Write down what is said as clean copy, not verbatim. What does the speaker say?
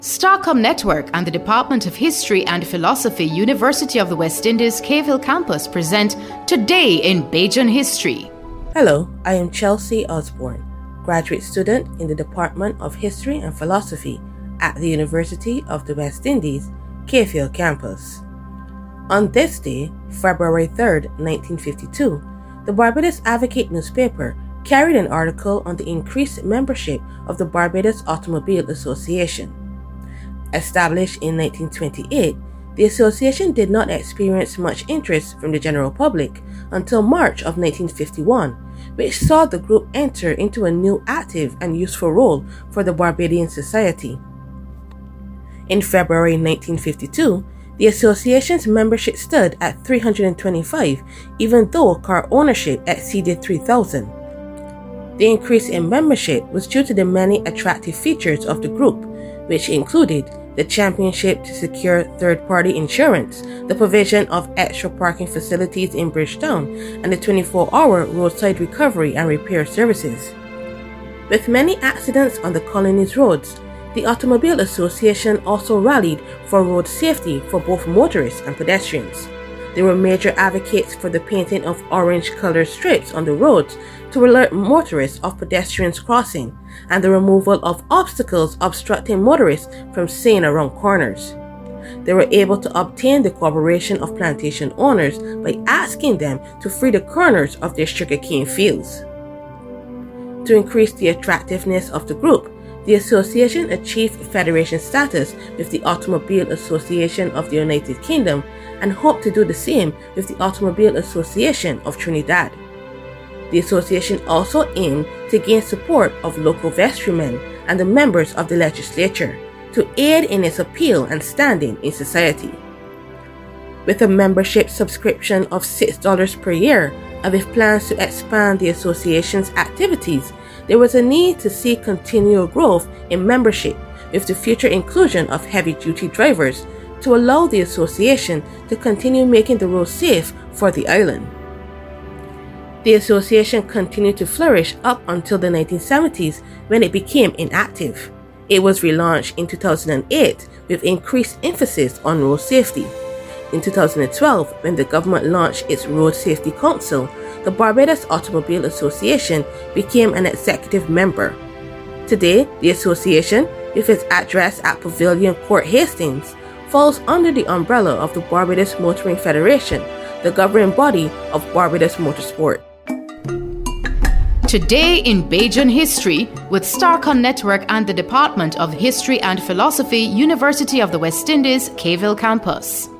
Starcom Network and the Department of History and Philosophy, University of the West Indies, Cave Hill Campus present Today in Bajan History. Hello, I am Chelsea Osborne, graduate student in the Department of History and Philosophy at the University of the West Indies, Cave Hill Campus. On this day, February 3, 1952, the Barbados Advocate newspaper carried an article on the increased membership of the Barbados Automobile Association. Established in 1928, the association did not experience much interest from the general public until March of 1951, which saw the group enter into a new active and useful role for the Barbadian society. In February 1952, the association's membership stood at 325, even though car ownership exceeded 3,000. The increase in membership was due to the many attractive features of the group, which included the championship to secure third-party insurance, the provision of extra parking facilities in Bridgetown, and the 24-hour roadside recovery and repair services. With many accidents on the colony's roads, the Automobile Association also rallied for road safety for both motorists and pedestrians. They were major advocates for the painting of orange-colored strips on the roads to alert motorists of pedestrians crossing, and the removal of obstacles obstructing motorists from seeing around corners. They were able to obtain the cooperation of plantation owners by asking them to free the corners of their sugarcane fields. To increase the attractiveness of the group, the association achieved federation status with the Automobile Association of the United Kingdom and hoped to do the same with the Automobile Association of Trinidad. The association also aimed to gain support of local vestrymen and the members of the legislature to aid in its appeal and standing in society. With a membership subscription of $6 per year and with plans to expand the association's activities, there was a need to see continual growth in membership with the future inclusion of heavy-duty drivers to allow the association to continue making the road safe for the island. The association continued to flourish up until the 1970s when it became inactive. It was relaunched in 2008 with increased emphasis on road safety. In 2012, when the government launched its Road Safety Council, the Barbados Automobile Association became an executive member. Today, the association, with its address at Pavilion Court Hastings, falls under the umbrella of the Barbados Motoring Federation, the governing body of Barbados Motorsport. Today in Bajan History with Starcom Network and the Department of History and Philosophy, University of the West Indies, Cave Hill Campus.